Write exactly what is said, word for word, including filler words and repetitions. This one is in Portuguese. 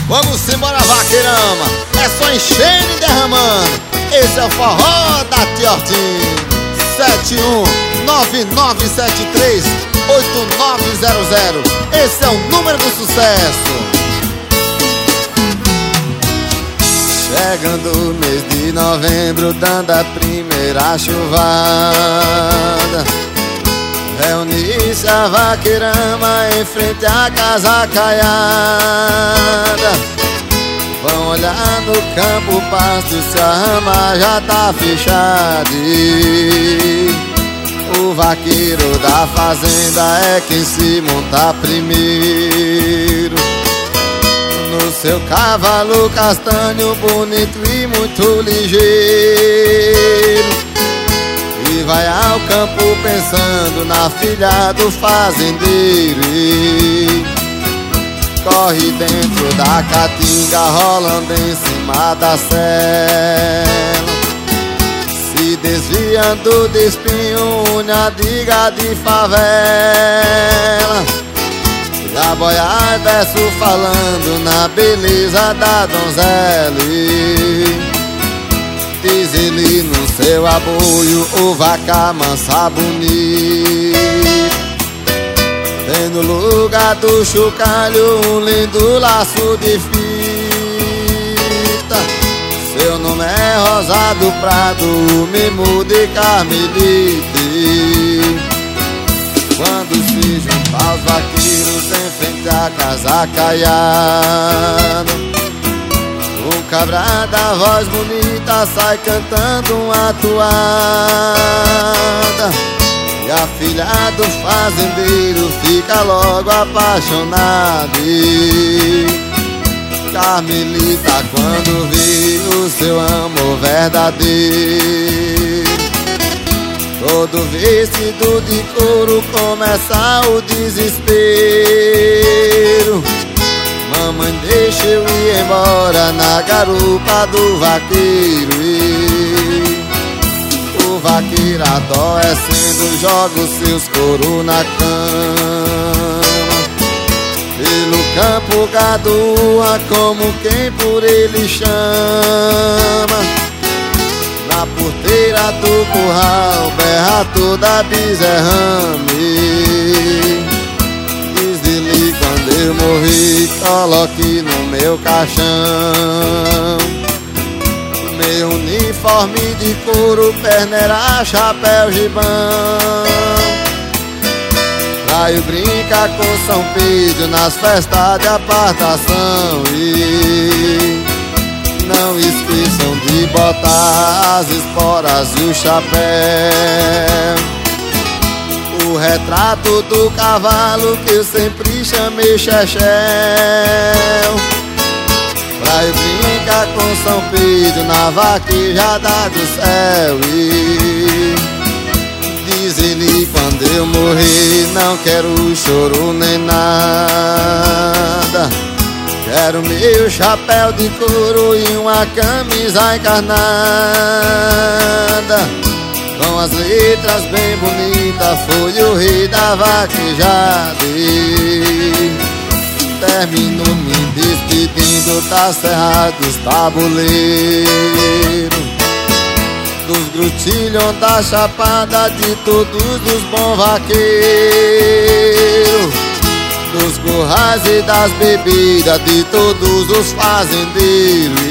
Vamos embora, vaqueirama, é só enchendo e derramando. Esse é o forró da Tiortim. Sete um nove nove sete três oito nove zero zero. Esse é o número do sucesso. Chegando o mês de novembro, dando a primeira chuvada, reúne-se a vaqueirama em frente à casa caiada. Vão olhar no campo, o pasto se arrama, já tá fechado. E o vaqueiro da fazenda é quem se monta primeiro no seu cavalo castanho, bonito e muito ligeiro. E vai ao campo pensando na filha do fazendeiro. E corre dentro da caatinga, rolando em cima da sela, se desviando de espinho, unha de gado de favela. E a boia é verso falando na beleza da donzela. E diz ele no seu aboio, o vaca mansa bonita, tem no lugar do chocalho um lindo laço de fita. Seu nome é Rosa do Prado, mimo de carmelite. Quando se juntam os vaqueiros em frente à casa caiada, o cabra da voz bonita sai cantando uma toada. E a filha do fazendeiro fica logo apaixonada. E Carmelita, quando viu o seu amor verdadeiro, todo vestido de couro, começa o desespero. Mamãe, deixa eu ir embora na garupa do vaqueiro. E o vaqueiro adoecendo joga os seus couro na cama. Pelo campo gadua como quem por ele chama. Na porteira do curral berra toda bezerrame. Diz ele, quando eu morri, coloque no meu caixão meu uniforme de couro, perneira, chapéu, gibão. Praio brinca com São Pedro nas festas de apartação. E não esqueçam de botar as esporas e o chapéu, o retrato do cavalo que eu sempre chamei Chechel. Praio brinca com São Pedro na vaquejada do céu. E diz ele, quando eu morrer, não quero choro nem nada. Quero meu chapéu de couro e uma camisa encarnada, com as letras bem bonitas, foi o rei da vaquejada. E termino me despedindo da serra dos tabuleiros, dos grutilhos da chapada, de todos os bons vaqueiros, dos currais e das bebidas de todos os fazendeiros.